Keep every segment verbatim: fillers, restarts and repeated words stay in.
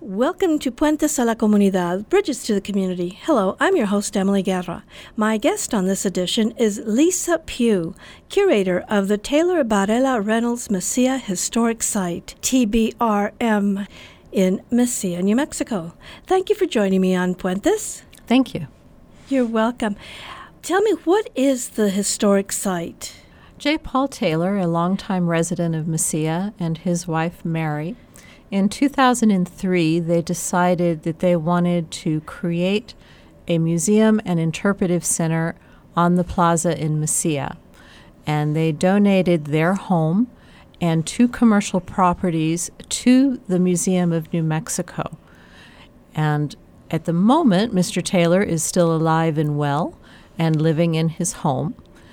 Welcome to Puentes a la Comunidad, Bridges to the Community. Hello, I'm your host, Emily Guerra. My guest on this edition is Lisa Pugh, curator of the Taylor Barela Reynolds Mesilla Historic Site, T B R M, in Mesilla, New Mexico. Thank you for joining me on Puentes. Thank you. You're welcome. Tell me, what is the historic site? J. Paul Taylor, a longtime resident of Mesilla, and his wife, Mary, in two thousand three, they decided that they wanted to create a museum and interpretive center on the plaza in Mesilla. And they donated their home and two commercial properties to the Museum of New Mexico. And at the moment, Mister Taylor is still alive and well and living in his home.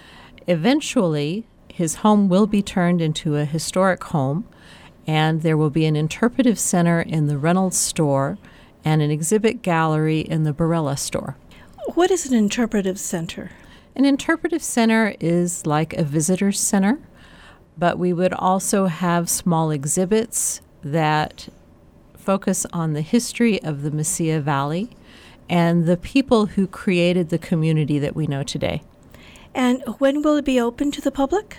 Eventually, his home will be turned into a historic home, and there will be an interpretive center in the Reynolds store and an exhibit gallery in the Barela store. What is an interpretive center? An interpretive center is like a visitor's center, but we would also have small exhibits that focus on the history of the Mesilla Valley and the people who created the community that we know today. And when will it be open to the public?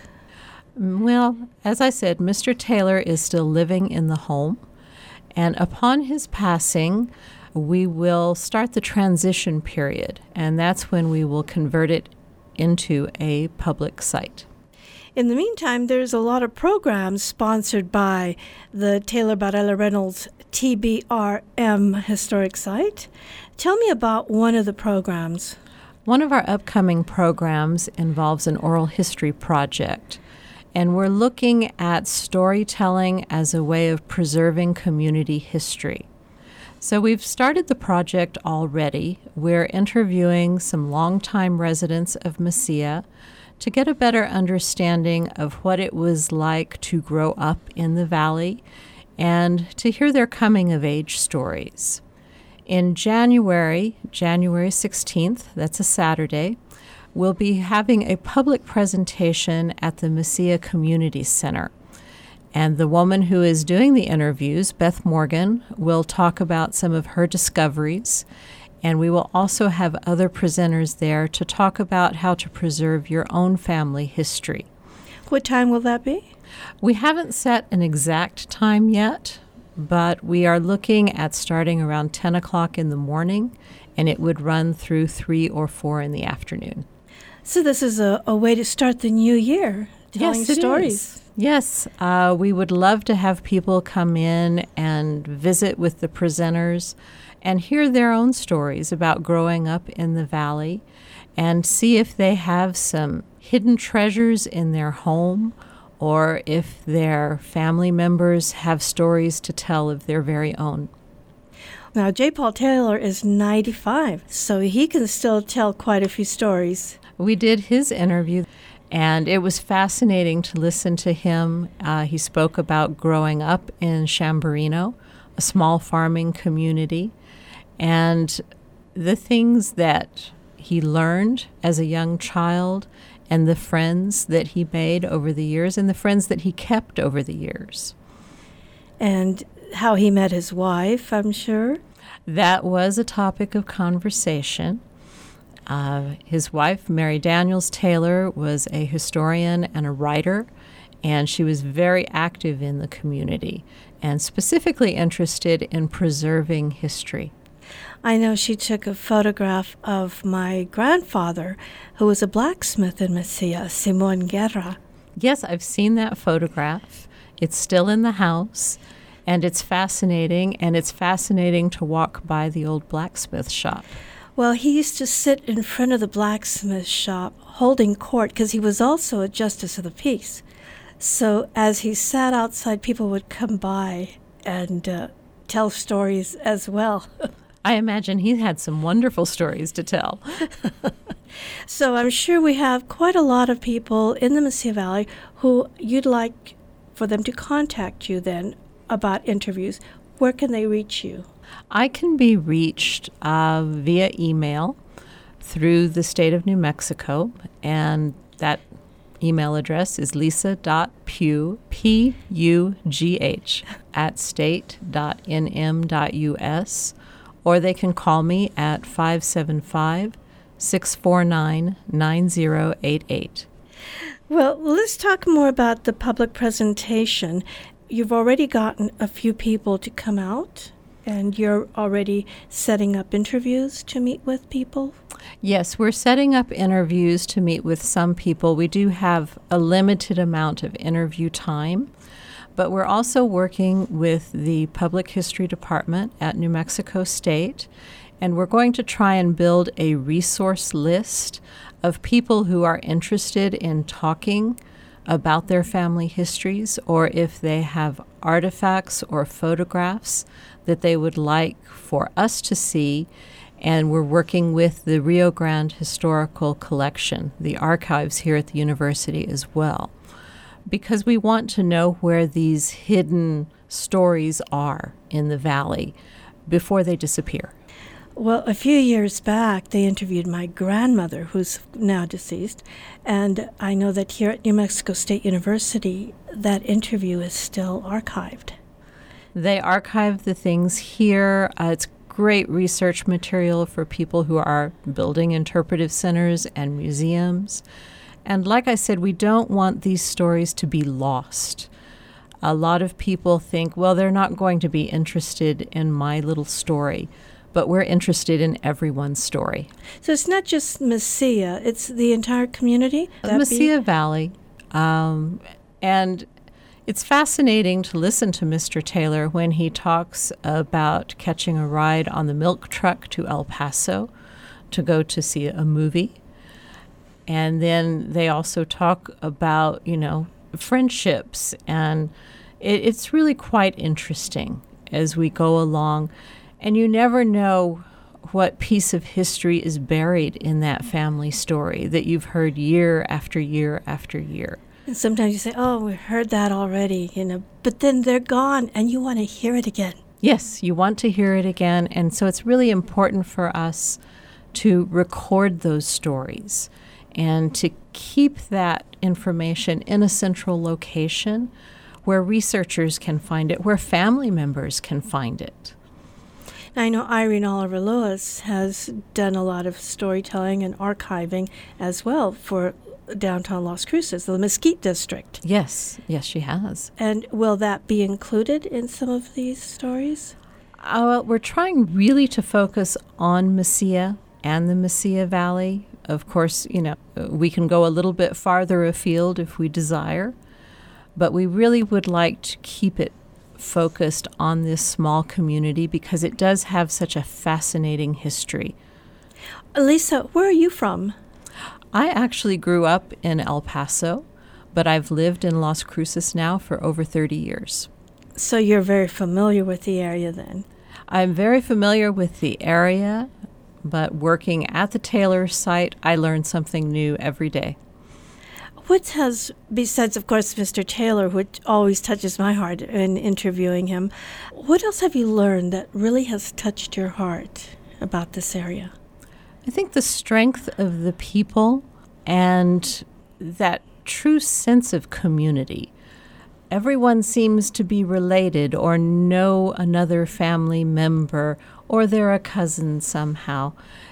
Well, as I said, Mister Taylor is still living in the home, and upon his passing, we will start the transition period, and that's when we will convert it into a public site. In the meantime, there's a lot of programs sponsored by the Taylor Barela Reynolds T B R M Historic Site. Tell me about one of the programs. One of our upcoming programs involves an oral history project. And we're looking at storytelling as a way of preserving community history. So we've started the project already. We're interviewing some longtime residents of Mesilla to get a better understanding of what it was like to grow up in the valley and to hear their coming-of-age stories. In January, January sixteenth, that's a Saturday, we'll be having a public presentation at the Mesilla Community Center. And the woman who is doing the interviews, Beth Morgan, will talk about some of her discoveries. And we will also have other presenters there to talk about how to preserve your own family history. What time will that be? We haven't set an exact time yet, but we are looking at starting around ten o'clock in the morning, and it would run through three or four in the afternoon. So this is a, a way to start the new year, telling yes, it stories. Is. Yes, uh, we would love to have people come in and visit with the presenters and hear their own stories about growing up in the valley and see if they have some hidden treasures in their home or if their family members have stories to tell of their very own. Now, J. Paul Taylor is ninety-five, so he can still tell quite a few stories. We did his interview, and it was fascinating to listen to him. Uh, he spoke about growing up in Chamberino, a small farming community, and the things that he learned as a young child and the friends that he made over the years and the friends that he kept over the years. And how he met his wife, I'm sure. That was a topic of conversation. Uh, his wife, Mary Daniels Taylor, was a historian and a writer, and she was very active in the community and specifically interested in preserving history. I know she took a photograph of my grandfather, who was a blacksmith in Mesilla, Simon Guerra. Yes, I've seen that photograph. It's still in the house, and it's fascinating, and it's fascinating to walk by the old blacksmith shop. Well, he used to sit in front of the blacksmith shop holding court because he was also a justice of the peace. So as he sat outside, people would come by and uh, tell stories as well. I imagine he had some wonderful stories to tell. So I'm sure we have quite a lot of people in the Mesilla Valley who you'd like for them to contact you then about interviews. Where can they reach you? I can be reached uh, via email through the state of New Mexico, and that email address is lisa.pugh, P U G H, at state dot n m dot u s, or they can call me at five seven five, six four nine, nine zero eight eight. Well, let's talk more about the public presentation. You've already gotten a few people to come out, and you're already setting up interviews to meet with people? Yes, we're setting up interviews to meet with some people. We do have a limited amount of interview time, but we're also working with the Public History Department at New Mexico State, and we're going to try and build a resource list of people who are interested in talking about their family histories, or if they have artifacts or photographs that they would like for us to see. And we're working with the Rio Grande Historical Collection, the archives here at the university as well, because we want to know where these hidden stories are in the valley before they disappear. Well, a few years back, they interviewed my grandmother, who's now deceased, and I know that here at New Mexico State University, that interview is still archived. They archive the things here. Uh, it's great research material for people who are building interpretive centers and museums. And like I said, we don't want these stories to be lost. A lot of people think, well, they're not going to be interested in my little story, but we're interested in everyone's story. So it's not just Mesilla, it's the entire community? Mesilla Valley. Um, and it's fascinating to listen to Mister Taylor when he talks about catching a ride on the milk truck to El Paso to go to see a movie. And then they also talk about, you know, friendships. And it, it's really quite interesting as we go along. And you never know what piece of history is buried in that family story that you've heard year after year after year. And sometimes you say, oh, we've heard that already, you know, but then they're gone and you want to hear it again. Yes, you want to hear it again. And so it's really important for us to record those stories and to keep that information in a central location where researchers can find it, where family members can find it. I know Irene Oliver Lewis has done a lot of storytelling and archiving as well for downtown Las Cruces, the Mesquite District. Yes, yes, she has. And will that be included in some of these stories? Uh, well, we're trying really to focus on Mesilla and the Mesilla Valley. Of course, you know, we can go a little bit farther afield if we desire, but we really would like to keep it focused on this small community because it does have such a fascinating history. Lisa, where are you from? I actually grew up in El Paso, but I've lived in Las Cruces now for over thirty years. So you're very familiar with the area then? I'm very familiar with the area, but working at the Taylor site, I learn something new every day. What has, besides, of course, Mister Taylor, which always touches my heart in interviewing him, what else have you learned that really has touched your heart about this area? I think the strength of the people and that true sense of community. Everyone seems to be related or know another family member, or they're a cousin somehow.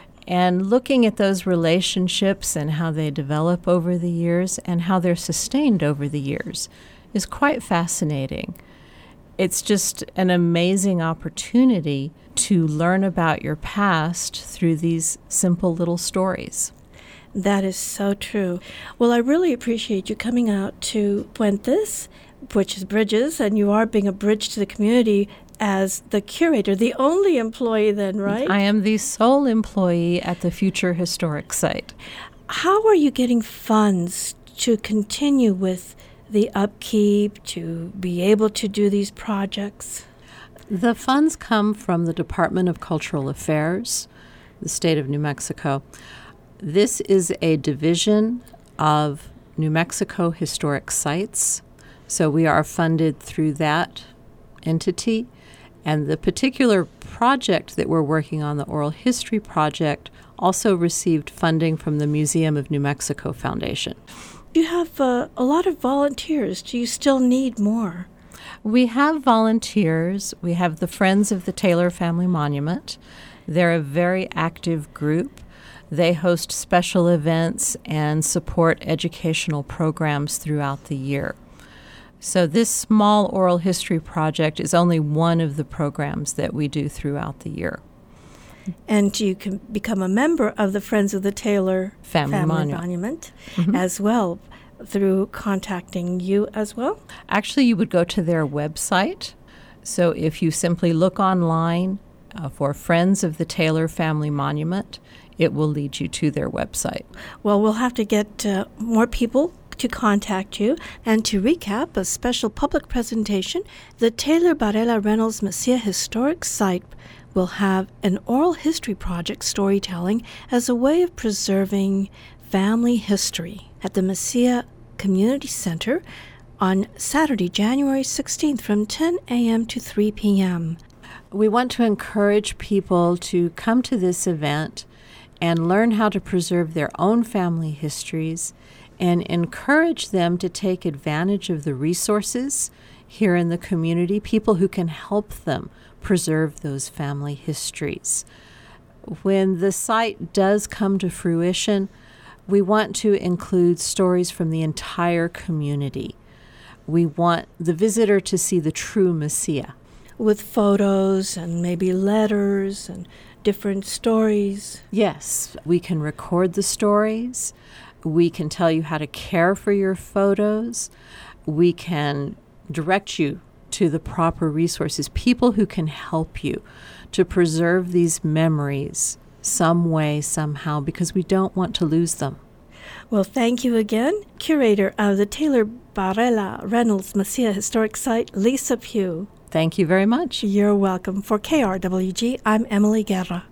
And looking at those relationships and how they develop over the years and how they're sustained over the years is quite fascinating. It's just an amazing opportunity to learn about your past through these simple little stories. That is so true. Well, I really appreciate you coming out to Puentes, which is Bridges, and you are being a bridge to the community as the curator, the only employee then, right? I am the sole employee at the Future Historic Site. How are you getting funds to continue with the upkeep, to be able to do these projects? The funds come from the Department of Cultural Affairs, the state of New Mexico. This is a division of New Mexico Historic Sites, so we are funded through that entity. And the particular project that we're working on, the Oral History Project, also received funding from the Museum of New Mexico Foundation. You have uh, a lot of volunteers. Do you still need more? We have volunteers. We have the Friends of the Taylor Family Monument. They're a very active group. They host special events and support educational programs throughout the year. So this small oral history project is only one of the programs that we do throughout the year. And you can become a member of the Friends of the Taylor Family, Family Monument, Monument mm-hmm. as well, through contacting you as well? Actually, you would go to their website. So if you simply look online uh, for Friends of the Taylor Family Monument, it will lead you to their website. Well, we'll have to get uh, more people to contact you. And to recap, a special public presentation, the Taylor Barela Reynolds Messiah Historic Site will have an oral history project storytelling as a way of preserving family history at the Messiah Community Center on Saturday, January sixteenth from ten a.m. to three p.m. We want to encourage people to come to this event and learn how to preserve their own family histories and encourage them to take advantage of the resources here in the community, people who can help them preserve those family histories. When the site does come to fruition, we want to include stories from the entire community. We want the visitor to see the true Messiah. With photos and maybe letters and different stories. Yes, we can record the stories. We can tell you how to care for your photos. We can direct you to the proper resources, people who can help you to preserve these memories some way, somehow, because we don't want to lose them. Well, thank you again, curator of the Taylor Barela Reynolds Messiah Historic Site, Lisa Pugh. Thank you very much. You're welcome. For K R W G, I'm Emily Guerra.